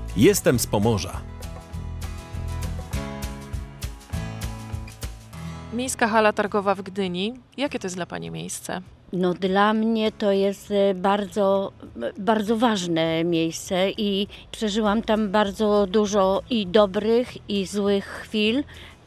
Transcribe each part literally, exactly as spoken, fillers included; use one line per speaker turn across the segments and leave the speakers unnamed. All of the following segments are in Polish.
Jestem z Pomorza.
Miejska hala targowa w Gdyni. Jakie to jest dla Pani miejsce?
No dla mnie to jest bardzo, bardzo ważne miejsce i przeżyłam tam bardzo dużo i dobrych, i złych chwil,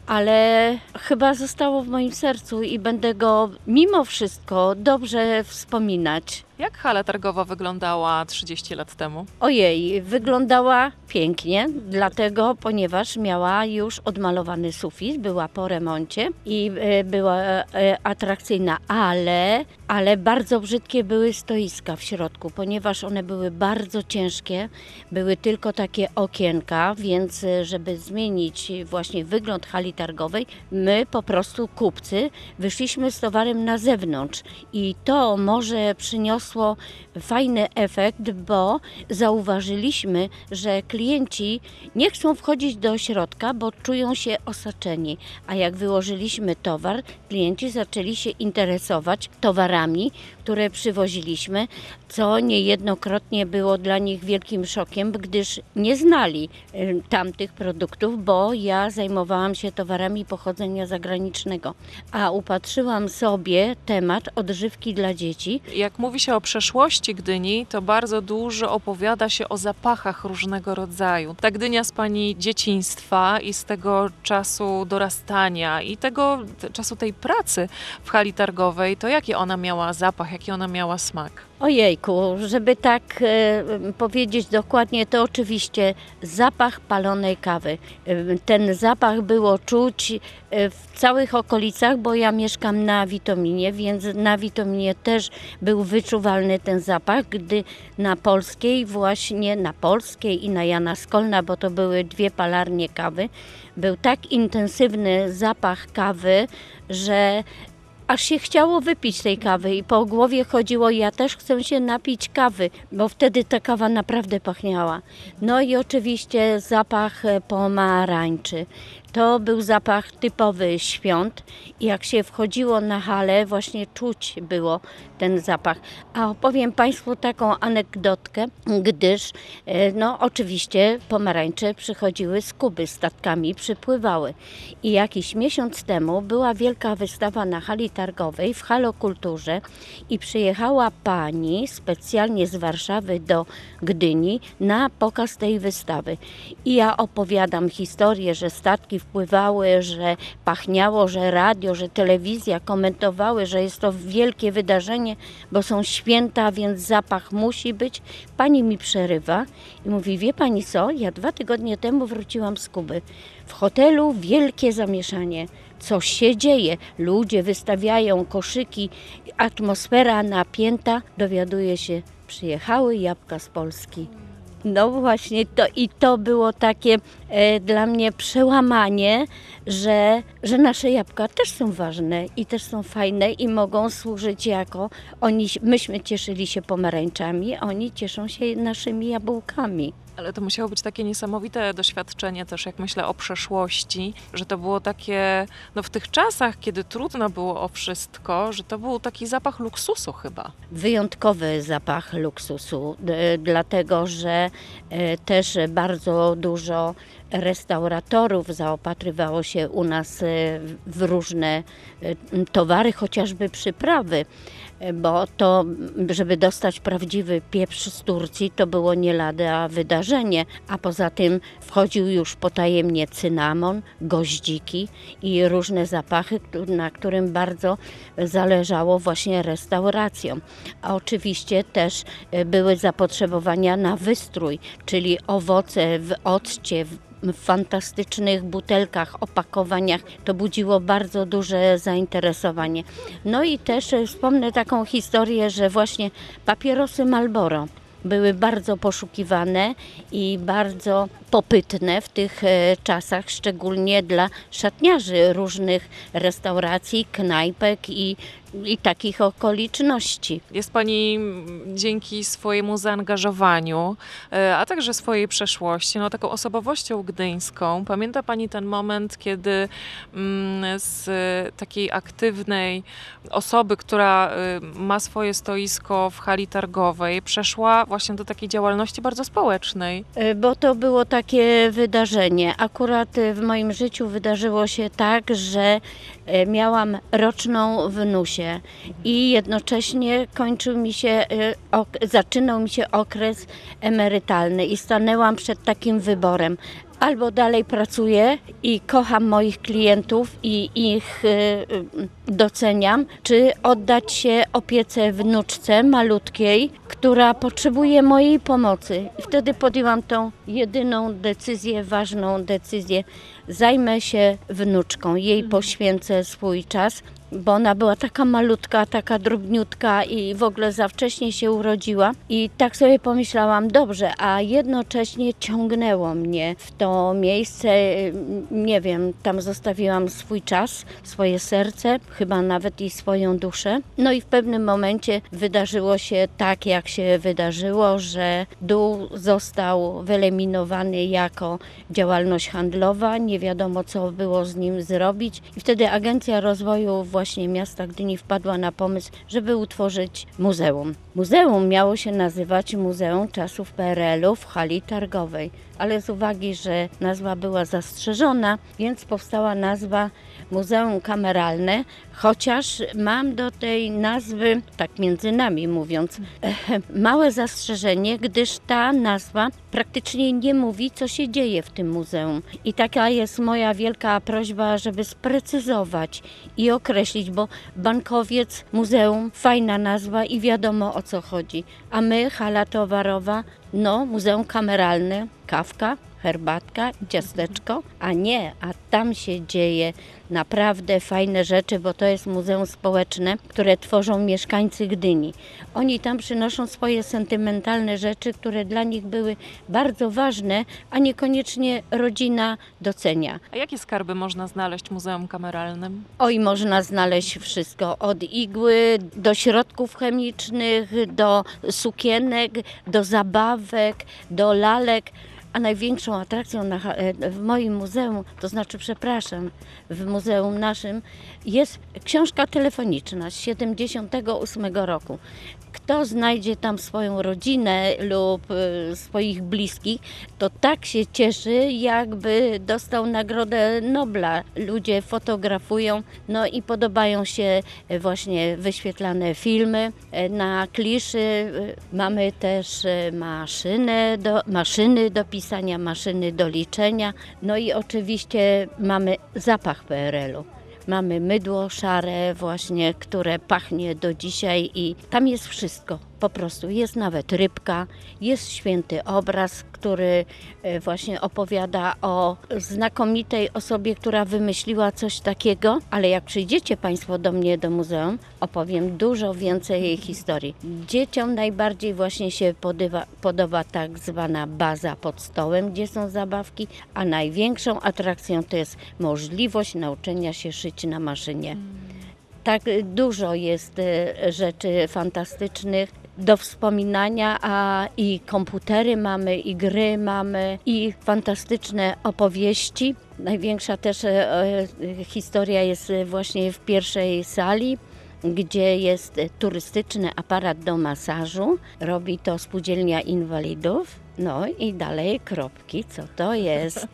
ale chyba zostało w moim sercu i będę go mimo wszystko dobrze wspominać.
Jak hala targowa wyglądała trzydzieści lat temu?
Ojej, wyglądała pięknie, dlatego, ponieważ miała już odmalowany sufit, była po remoncie i e, była e, atrakcyjna, ale, ale bardzo brzydkie były stoiska w środku, ponieważ one były bardzo ciężkie, były tylko takie okienka, więc e, żeby zmienić właśnie wygląd hali targowej, my po prostu kupcy wyszliśmy z towarem na zewnątrz i to może przyniosło fajny efekt, bo zauważyliśmy, że klienci nie chcą wchodzić do środka, bo czują się osaczeni. A jak wyłożyliśmy towar, klienci zaczęli się interesować towarami, które przywoziliśmy, co niejednokrotnie było dla nich wielkim szokiem, gdyż nie znali y, tamtych produktów, bo ja zajmowałam się towarami pochodzenia zagranicznego, a upatrzyłam sobie temat odżywki dla dzieci.
Jak mówi się o przeszłości Gdyni, to bardzo dużo opowiada się o zapachach różnego rodzaju. Ta Gdynia z Pani dzieciństwa i z tego czasu dorastania i tego czasu tej pracy w hali targowej, to jaki ona miała zapach, jaki ona miała smak?
Ojejku, żeby tak e, powiedzieć dokładnie, to oczywiście zapach palonej kawy. E, ten zapach było czuć e, w całych okolicach, bo ja mieszkam na Witominie, więc na Witominie też był wyczuwalny ten zapach, gdy na Polskiej, właśnie na Polskiej i na Jana Skolna, bo to były dwie palarnie kawy, był tak intensywny zapach kawy, że aż się chciało wypić tej kawy i po głowie chodziło, ja też chcę się napić kawy, bo wtedy ta kawa naprawdę pachniała. No i oczywiście zapach pomarańczy. To był zapach typowy świąt i jak się wchodziło na halę, właśnie czuć było ten zapach. A opowiem Państwu taką anegdotkę, gdyż no oczywiście pomarańcze przychodziły z Kuby, statkami przypływały. I jakiś miesiąc temu była wielka wystawa na hali targowej w Halokulturze i przyjechała pani specjalnie z Warszawy do Gdyni na pokaz tej wystawy. I ja opowiadam historię, że statki wpływały, że pachniało, że radio, że telewizja komentowały, że jest to wielkie wydarzenie, bo są święta, więc zapach musi być. Pani mi przerywa i mówi, wie pani co, ja dwa tygodnie temu wróciłam z Kuby. W hotelu wielkie zamieszanie. Coś się dzieje, ludzie wystawiają koszyki, atmosfera napięta, dowiaduje się, przyjechały jabłka z Polski. No właśnie, to i to było takie e, dla mnie przełamanie, że, że nasze jabłka też są ważne i też są fajne i mogą służyć jako, oni, myśmy cieszyli się pomarańczami, oni cieszą się naszymi jabłkami.
Ale to musiało być takie niesamowite doświadczenie też, jak myślę o przeszłości, że to było takie, no w tych czasach, kiedy trudno było o wszystko, że to był taki zapach luksusu chyba.
Wyjątkowy zapach luksusu, dlatego że też bardzo dużo restauratorów zaopatrywało się u nas w różne towary, chociażby przyprawy, bo to, żeby dostać prawdziwy pieprz z Turcji, to było nie lada wydarzenie, a poza tym wchodził już potajemnie cynamon, goździki i różne zapachy, na którym bardzo zależało właśnie restauracjom. A oczywiście też były zapotrzebowania na wystrój, czyli owoce w occie, w w fantastycznych butelkach, opakowaniach. To budziło bardzo duże zainteresowanie. No i też wspomnę taką historię, że właśnie papierosy Marlboro były bardzo poszukiwane i bardzo popytne w tych czasach, szczególnie dla szatniarzy różnych restauracji, knajpek i i takich okoliczności.
Jest Pani mm, dzięki swojemu zaangażowaniu, e, a także swojej przeszłości, no taką osobowością gdyńską. Pamięta Pani ten moment, kiedy mm, z takiej aktywnej osoby, która y, ma swoje stoisko w hali targowej, przeszła właśnie do takiej działalności bardzo społecznej?
E, Bo to było takie wydarzenie. Akurat e, w moim życiu wydarzyło się tak, że e, miałam roczną wnusię i jednocześnie kończył mi się, e, ok- zaczynał mi się okres emerytalny i stanęłam przed takim wyborem. Albo dalej pracuję i kocham moich klientów i ich e, doceniam, czy oddać się opiece wnuczce malutkiej, która potrzebuje mojej pomocy. I wtedy podjęłam tą jedyną decyzję, ważną decyzję. Zajmę się wnuczką, jej poświęcę swój czas, bo ona była taka malutka, taka drobniutka i w ogóle za wcześnie się urodziła. I tak sobie pomyślałam, dobrze, a jednocześnie ciągnęło mnie w to miejsce, nie wiem, tam zostawiłam swój czas, swoje serce, chyba nawet i swoją duszę. No i w pewnym momencie wydarzyło się tak, jak się wydarzyło, że dół został wyeliminowany jako działalność handlowa, nie wiadomo co było z nim zrobić. I wtedy Agencja Rozwoju właśnie miasta Gdyni wpadła na pomysł, żeby utworzyć muzeum. Muzeum miało się nazywać Muzeum Czasów P R L u w hali targowej, ale z uwagi, że nazwa była zastrzeżona, więc powstała nazwa Muzeum Kameralne, chociaż mam do tej nazwy, tak między nami mówiąc, małe zastrzeżenie, gdyż ta nazwa praktycznie nie mówi, co się dzieje w tym muzeum. I taka jest moja wielka prośba, żeby sprecyzować i określić, bo bankowiec, muzeum, fajna nazwa i wiadomo o co chodzi. A my, hala towarowa, no, muzeum kameralne, kawka, herbatka, ciasteczko, a nie, a tam się dzieje naprawdę fajne rzeczy, bo to jest muzeum społeczne, które tworzą mieszkańcy Gdyni. Oni tam przynoszą swoje sentymentalne rzeczy, które dla nich były bardzo ważne, a niekoniecznie rodzina docenia.
A jakie skarby można znaleźć w Muzeum Kameralnym?
Oj, można znaleźć wszystko, od igły do środków chemicznych, do sukienek, do zabawek, do lalek. A największą atrakcją na, w moim muzeum, to znaczy, przepraszam, w muzeum naszym jest książka telefoniczna z siedemdziesiątego ósmego roku. Kto znajdzie tam swoją rodzinę lub y, swoich bliskich, to tak się cieszy, jakby dostał Nagrodę Nobla. Ludzie fotografują, no i podobają się właśnie wyświetlane filmy. Na kliszy y, mamy też y, maszynę do, maszyny do pisania, maszyny do liczenia, no i oczywiście mamy zapach P R L u. Mamy mydło szare właśnie, które pachnie do dzisiaj i tam jest wszystko. Po prostu jest nawet rybka, jest święty obraz, który właśnie opowiada o znakomitej osobie, która wymyśliła coś takiego, ale jak przyjdziecie Państwo do mnie do muzeum, opowiem dużo więcej jej historii. Dzieciom najbardziej właśnie się podoba, podoba tak zwana baza pod stołem, gdzie są zabawki, a największą atrakcją to jest możliwość nauczenia się szyć na maszynie. Tak dużo jest rzeczy fantastycznych do wspominania, a i komputery mamy, i gry mamy, i fantastyczne opowieści. Największa też e, historia jest właśnie w pierwszej sali, gdzie jest turystyczny aparat do masażu. Robi to Spółdzielnia Inwalidów. No i dalej kropki, co to jest?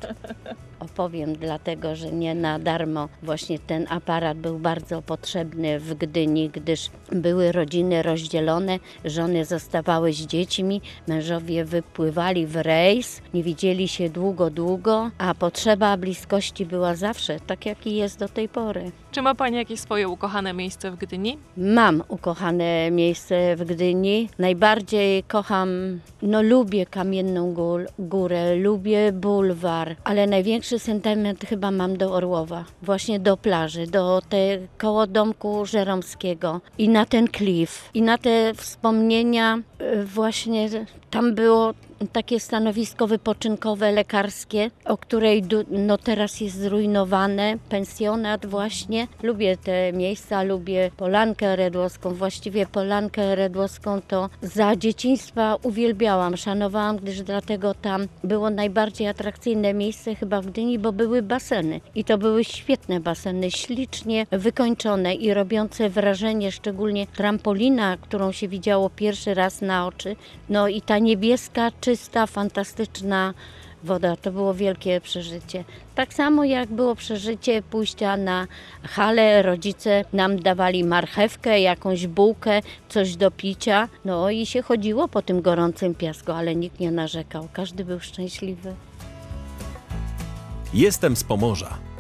Opowiem dlatego, że nie na darmo właśnie ten aparat był bardzo potrzebny w Gdyni, gdyż były rodziny rozdzielone, żony zostawały z dziećmi, mężowie wypływali w rejs, nie widzieli się długo, długo, a potrzeba bliskości była zawsze, tak jak i jest do tej pory.
Czy ma Pani jakieś swoje ukochane miejsce w Gdyni?
Mam ukochane miejsce w Gdyni. Najbardziej kocham, no lubię Kamienną Górę, lubię bulwar, ale największy sentyment chyba mam do Orłowa, właśnie do plaży, do tego koło domku Żeromskiego i na ten klif, i na te wspomnienia właśnie tam było takie stanowisko wypoczynkowe, lekarskie, o której du- no teraz jest zrujnowane, pensjonat właśnie. Lubię te miejsca, lubię Polankę Redłowską, właściwie Polankę Redłowską to za dzieciństwa uwielbiałam, szanowałam, gdyż dlatego tam było najbardziej atrakcyjne miejsce chyba w Gdyni, bo były baseny i to były świetne baseny, ślicznie wykończone i robiące wrażenie, szczególnie trampolina, którą się widziało pierwszy raz na oczy, no i ta niebieska, czysta, fantastyczna woda, to było wielkie przeżycie. Tak samo jak było przeżycie pójścia na halę, rodzice nam dawali marchewkę, jakąś bułkę, coś do picia, no i się chodziło po tym gorącym piasku, ale nikt nie narzekał, każdy był szczęśliwy.
Jestem z Pomorza.